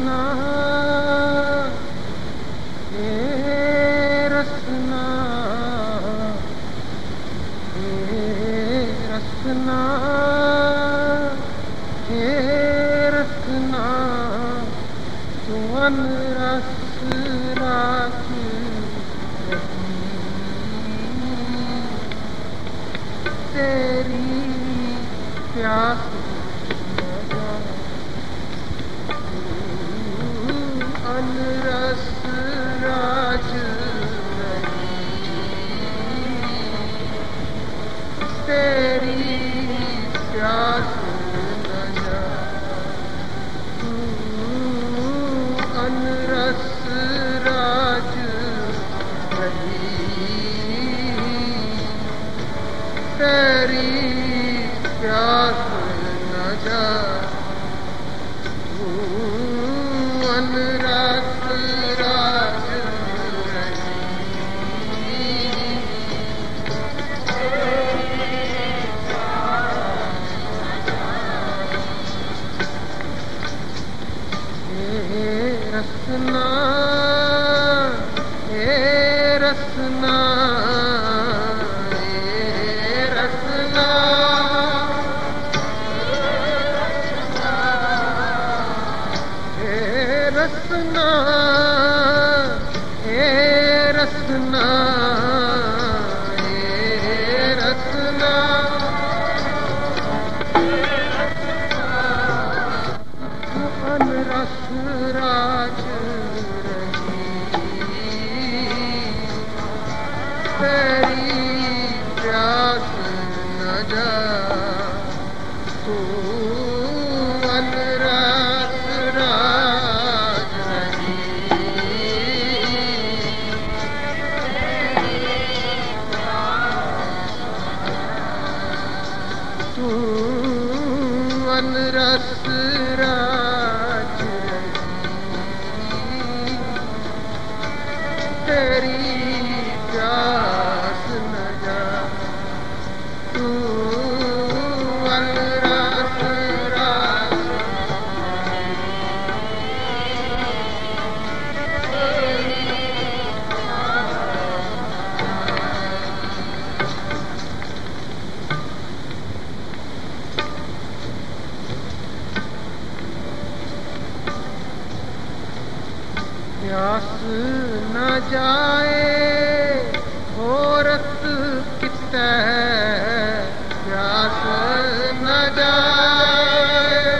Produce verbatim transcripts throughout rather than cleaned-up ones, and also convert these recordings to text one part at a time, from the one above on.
रसना हे रसना हे रसना हे रसना सुवन रस राज तेरी प्यास अनरस राज तेरी प्यास न जा अनरस राज तेरी प्यास न जा अनरस राज हे रसना हे रसना हे रसना हे रसना हे रसना हे रसना अनरस राज तेरी प्यास न जा तू अनरस राज तू अनरस राज तेरी प्यास न जा तू अनरस राज प्यास न जाए औरत कितै प्यास न जाए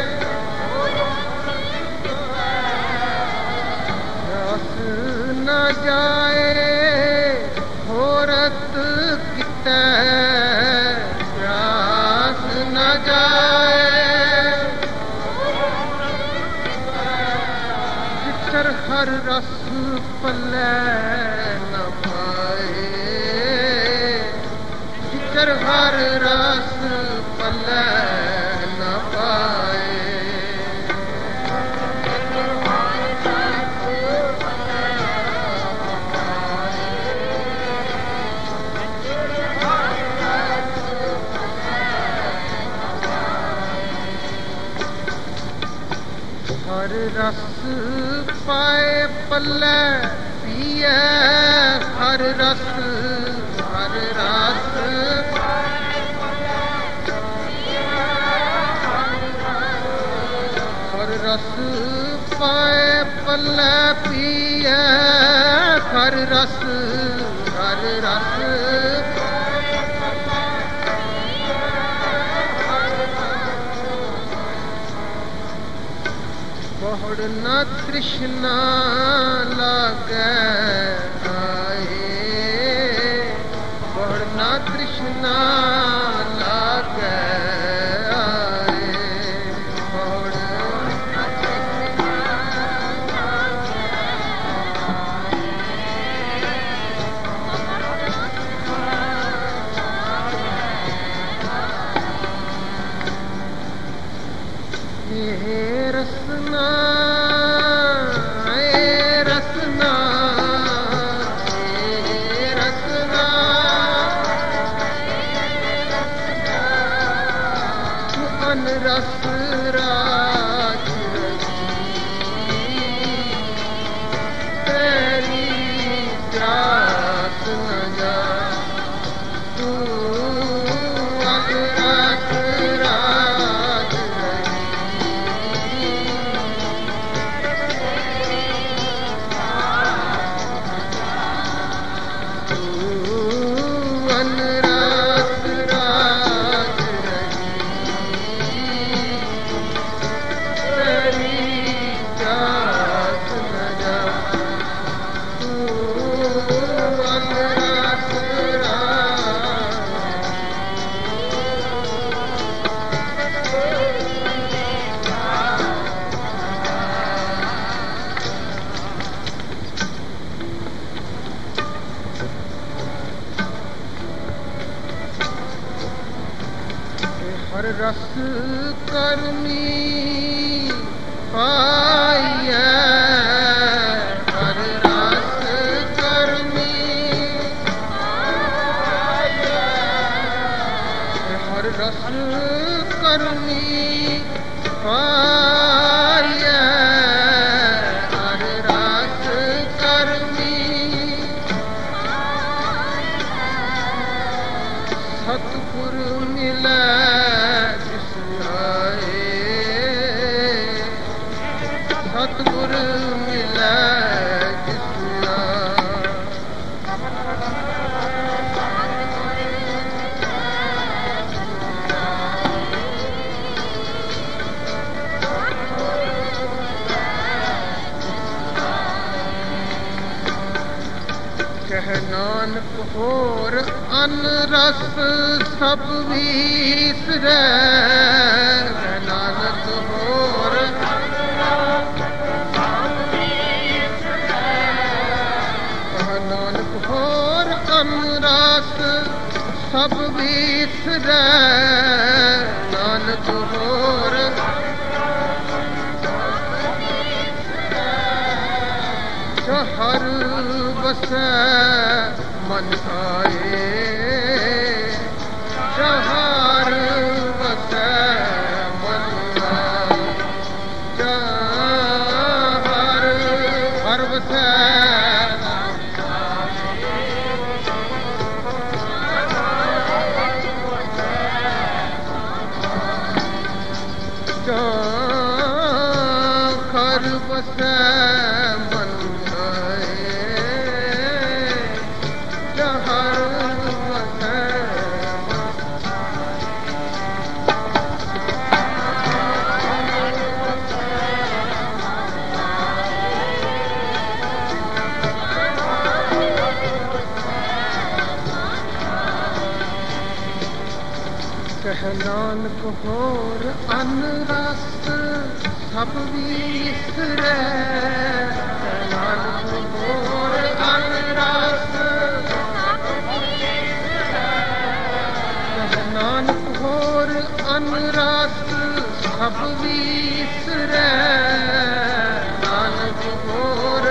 प्यास न जाए औरत कितै प्यास न जाए जिकर हर रस पल्ले न पाए जिकर हर रस पल्ले न पाए हर रस पाए पल्ले पिए हर रस हर रस हर रस पाए पल्ले पिए हर रस हर रस बहुड़ न तृष्णा लागे आए बहुड़ न तृष्णा लागे आए बहुड़ हे रसना हे ਹਰ ਰਸ ਕਰਮੀ ਪਾਈਐ ਹਰ ਰਸ ਕਰਮੀ ਪਾਈਐ ਹਰ ਰਸ ਕਰਮੀ ਪਾਈਐ ਹਰ ਰਸ ਕਰਮੀ ਸਤਿਗੁਰ ਮਿਲੈ ਜਿਸ ਆਏ ਸਤਿਗੁਰ ਮਿਲੈ ਜਿਸ ਆਏ ਕਹਿ ਨਾਨਕ ਹੋਰ ਅਨ ਰਸ ਸਭ ਵੀਸਰੈ ਕਹਿ ਨਾਨਕ ਹੋਰ ਕਹਿ ਨਾਨਕ ਹੋਰ ਅਨ ਰਸ ਸਭ ਵੀਸਰੈ ਨਾਨਕ ਹੋਰ ਜੋ ਹਰ ਵਸੈ ਮਨ ਆਏ ਜੋ ਹਰ ਵਸੈ ਮਨ ਆਏ ਜੋ ਹਰ ਹਰ ਵਸੈ ਜੋ ਹਰ ਵਸੈ ਮਨ ਕਹਿ ਨਾਨਕ ਹੋਰ ਅਨ ਰਸ ਸਭ ਵੀਸਰੈ ਕਹਿ ਨਾਨਕ ਹੋਰ ਅਨ ਰਸ ਕਹਿ ਨਾਨਕ ਹੋਰ ਅਨ ਰਸ ਸਭ ਵੀਸਰੈ ਨਾਨਕ ਹੋਰ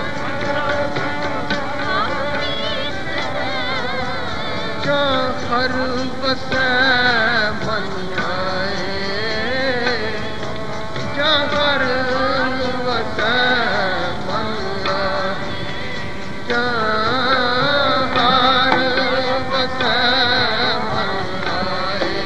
ਜੋ ਹਰ ਵਸੈ ਮਨ ਆਏ ਜੋ ਹਰ ਵਸੈ ਮਨ ਆਏ ਜੋ ਹਰ ਵਸੈ ਮਨ ਆਏ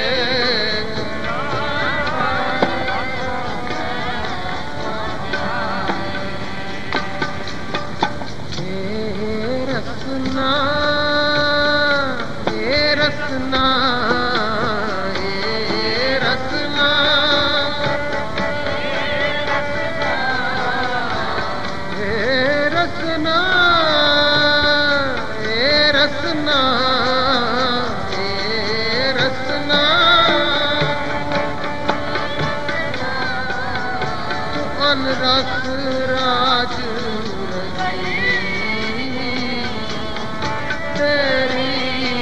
ਏ ਰਸਨਾ ਰਸਨਾ ਏ ਰਸਨਾ ਏ ਰਸਨਾ ਏ ਰਸਨਾ ਏ ਰਸਨਾ ਅਨ ਰਸ ਰਾਜ ਰਗੀ ਤੇਰੀ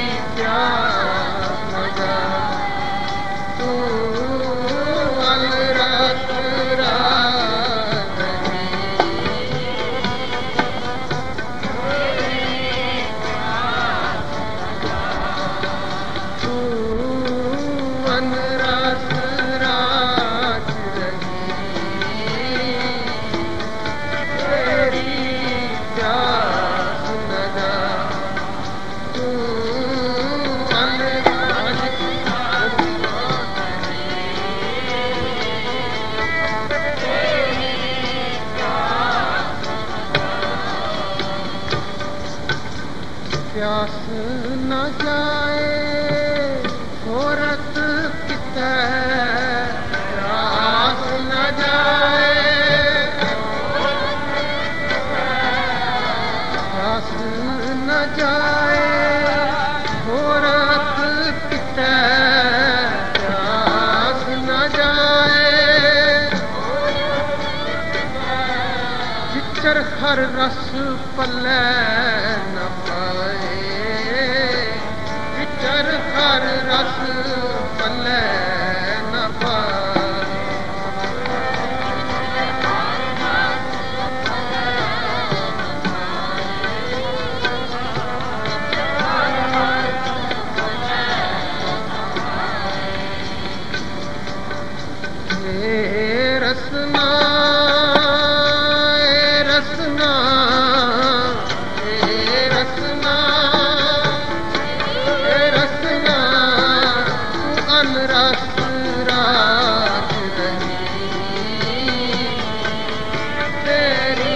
प्यास न जाए घोरत कितै प्यास न जाए प्यास न जाए घोरत कितै प्यास न जाए जिचर हर रस पल्लै न पाए हर रस पल्ले न पाए। रसना रसना रसना रसना अनरस रात रही तेरी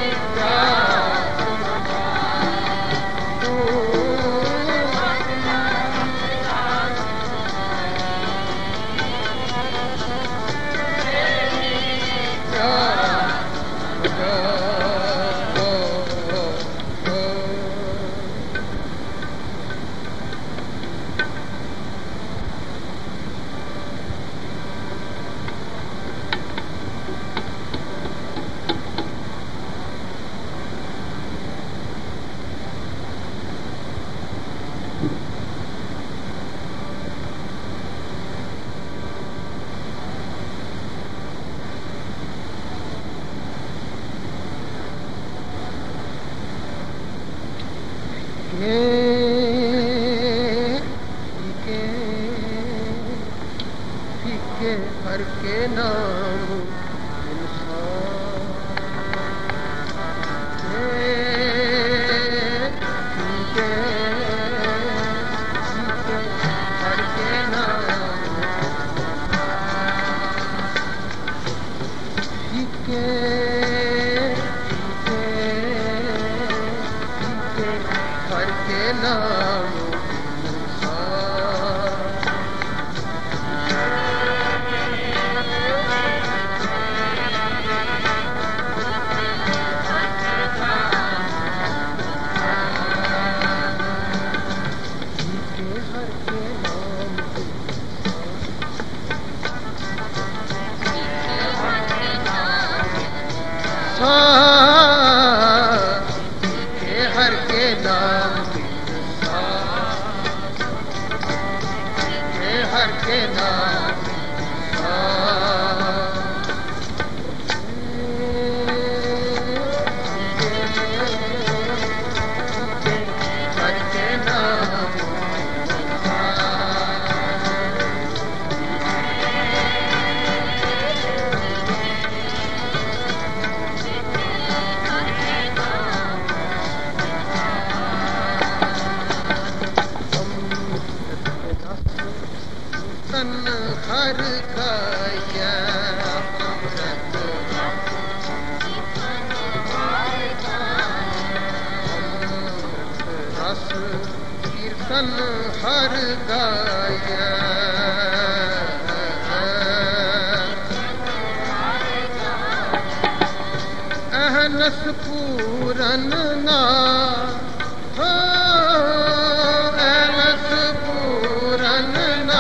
फीके हर के नाम इंसान फीके फीके हर के नाम फीके हर के नाम के हर के नाम के हर के नाम हर के नाम तन हर खाया अमृत रस कीर्तन हर गाया अहनस पूरन ना अहनस पूरन ना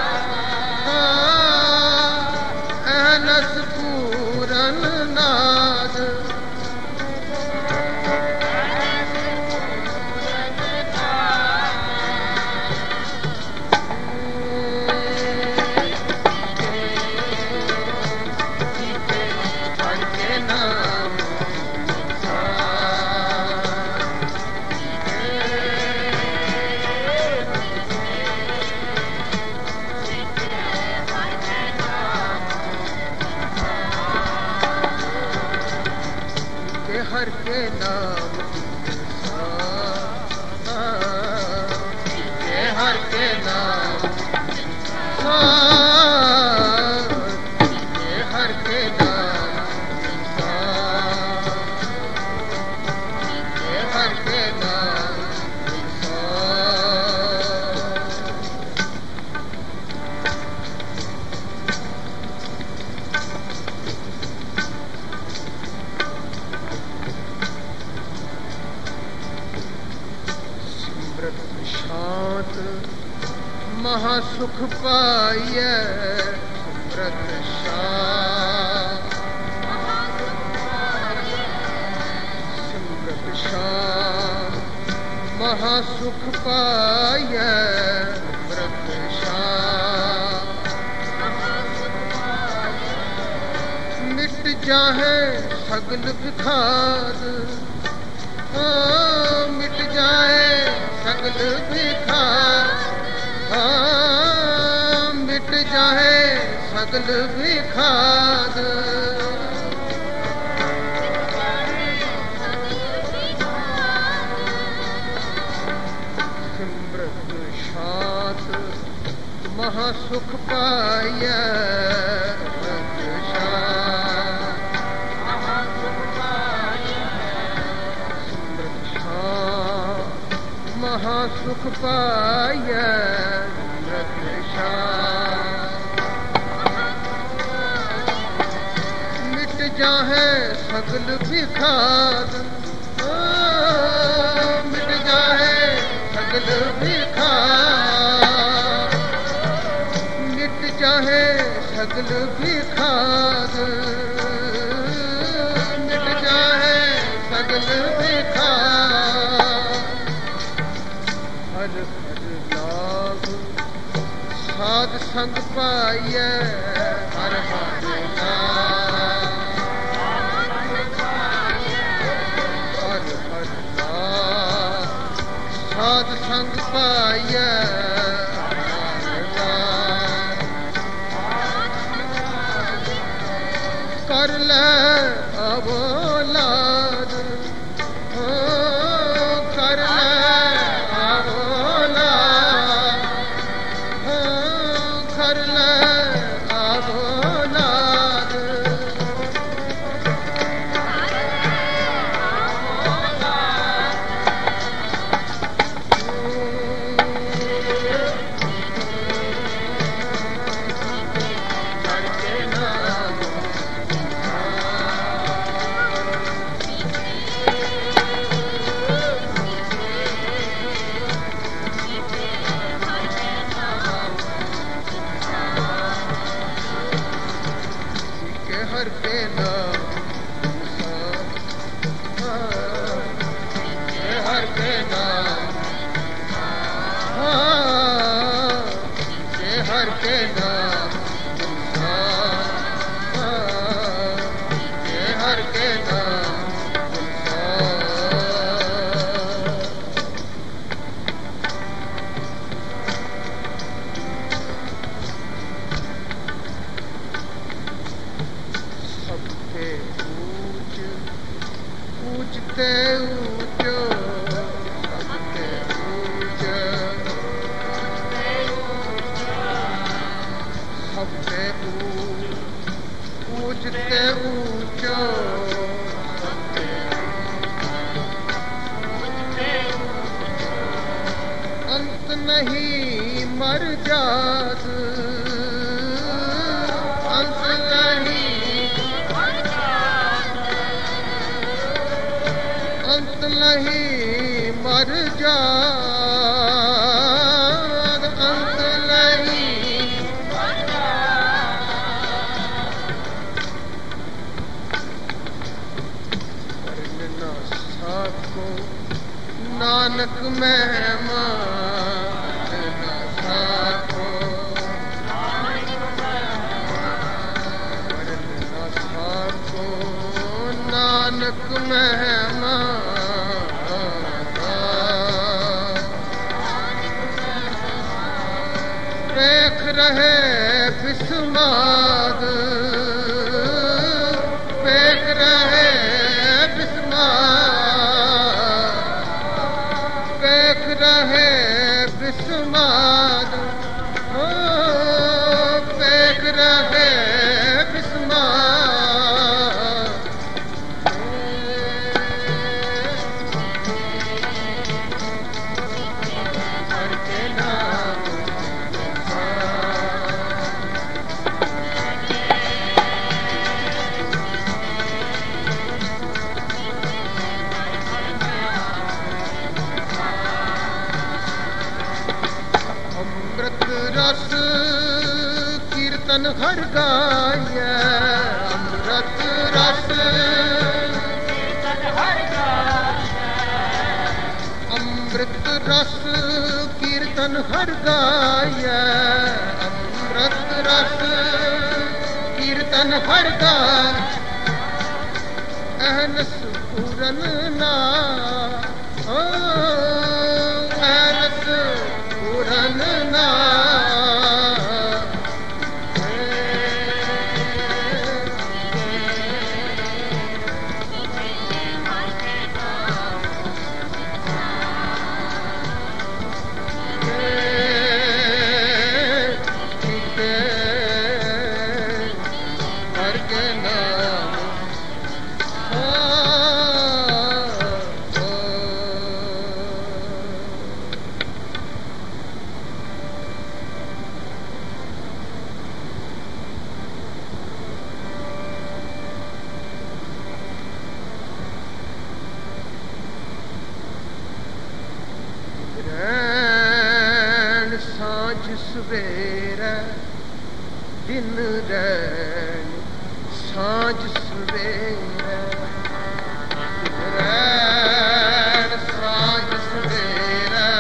पूरन नाद हर के नाम हर के नाम के हर के नाम के हर के नाम के हर के नाम शांत महासुख पाइए व्रत सिमरत शाह महासुख पाइए व्रत शाह सगल विखाद, हाँ मिट जाए सगल विखाद, हाँ मिट जाए सगल विखाद। सिमरत शांत महासुख पाय, महासुख पाय मिट जाए सगल विखाद, मिट जाए सगल विखाद, मिट जाए सगल विखाद, मिट जाए सगल विखाद। हर हर लाभ साध संग पाइय, हर हर लाभ, हर हर लाभ साध संग पाइय, हर लाभ। कर ले अवलाद, कर ले कर ले अवलाद, करके नाम हर के नाम, हर के नाम, हर के नाम, हर के नाम। सबके ऊंच ऊंचते ऊंचो, सबके ऊंच, सबके ऊंचते ऊंचो, अंत नहीं मर जात, अंत नहीं, अंत नहीं मर जात, अंत नहीं मर जात। करना साको नानक मेहमान, करना साको, करना साको नानक मेहमान। देख रहे बिस्माद, देख रहे बिस्माद, देख रहे बिस्माद, हो देख रहे बिस्माद। करके नाम अमृत रस कीर्तन हर गाय, अमृत रस कीर्तन हर गाय, अमृत रस कीर्तन हर गाय, अमृत रस कीर्तन हर गाय। ਐਨਸ ਪੂਰਨ ਨਾ ਓ ਐਨਸ ਪੂਰਨ ਨਾ ਸਵੇਰਾ ਦਿਨ ਰੈਣ ਸਾਂਝ ਸਵੇਰਾ ਰੈਣ ਸਾਂਝ ਸਵੇਰਾ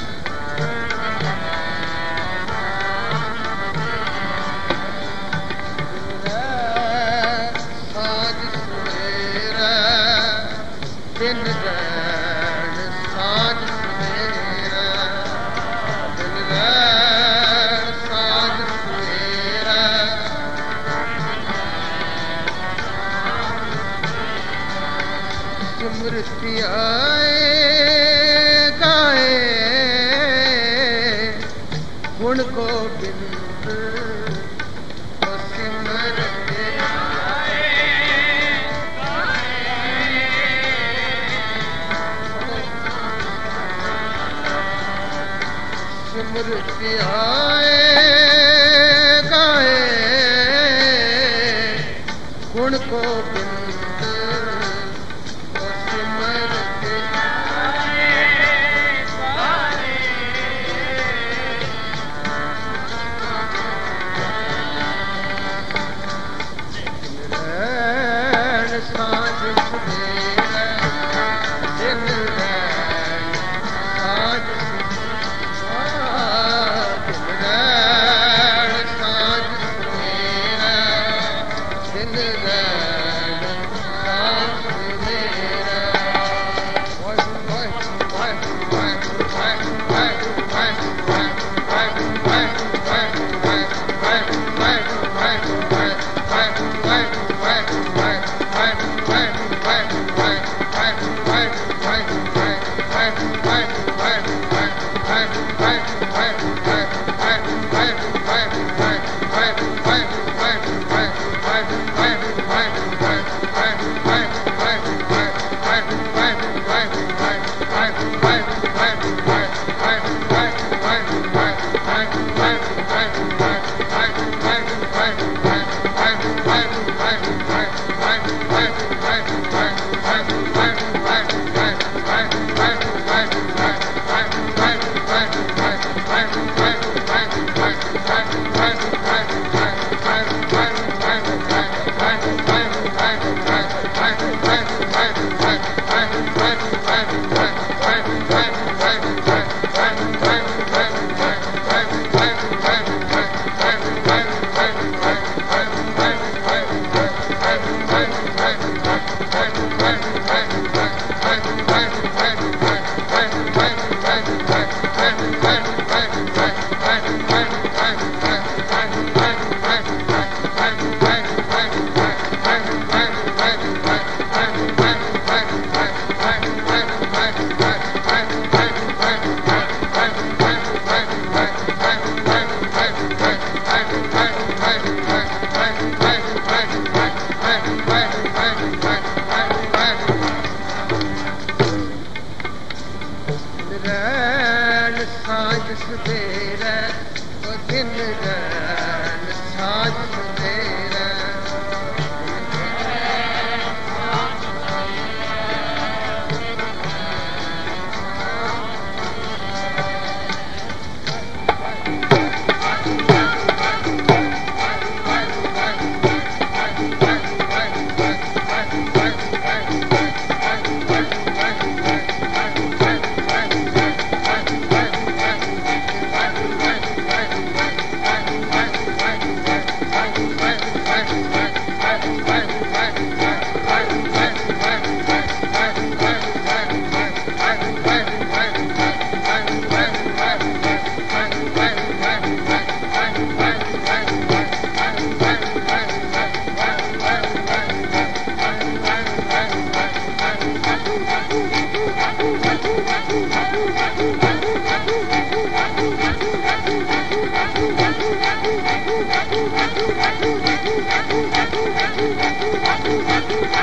ਰੈਣ ਸਾਂਝ ਸਵੇਰਾ ਦਿਨ ਰੈਣ ਸਾਂਝ ਸਵੇਰਾ ਦਿਨ ਰੈਣ ਸਿਮਰਤਿ ਆਏ ਗਾਏ ਗੁਣ ਗੋਬਿੰਦ ਸਿਮਰਤਿ ਆਏ ਸਿਮਰਤਿ ਆਏ ਗਾਏ ਗੁਣ ਗੋਬਿੰਦ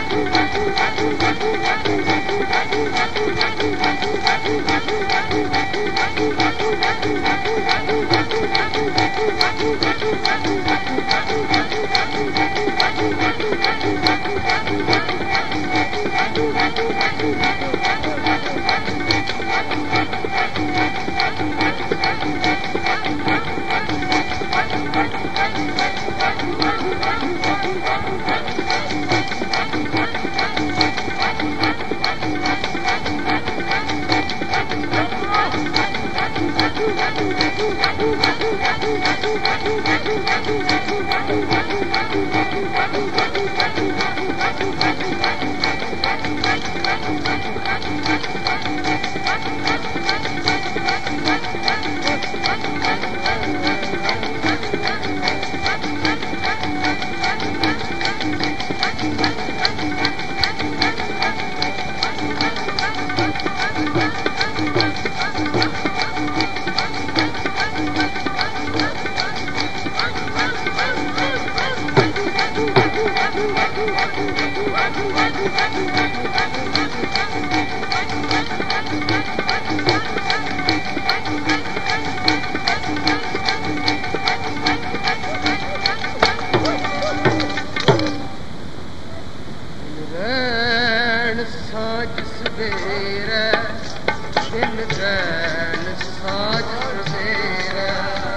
ਰੈਣ ਸਾਜ ਸਵੇਰਾ ਦਿਨ ਰੈਣ ਸਾਜ ਸਵੇਰਾ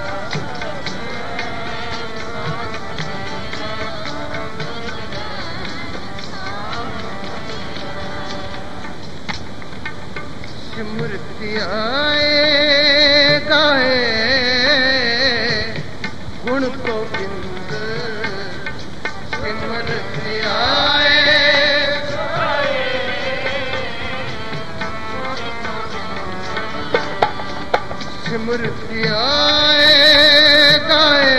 ਸਿਮਰਤਿ ਆਏ ਗਾਏ ਗੁਣ ਗੋਬਿੰਦ ਸਿਮਰਤਿ ਆਏ ਸਿਮਰਤਿ ਆਏ ਗਾਏ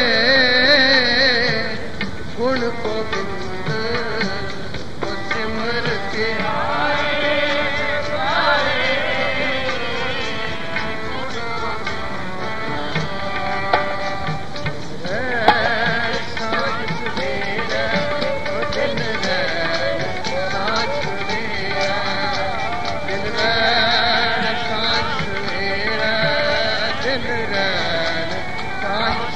ਗੁਣ ਗੋਬਿੰਦ ਸਿਮਰਤਿ ਆਏ ਗਾਏ ਰੈਣ ਸਾਜ ਸਵੇਰਾ ਦਿਨ ਰੈਣ ਸਾਜ ਸਵੇਰਾ ਦਿਨ ਰੈਣ ਸਾਜ ਸਵੇਰਾ ਦਿਨ ਰੈਣ ਸਾਜ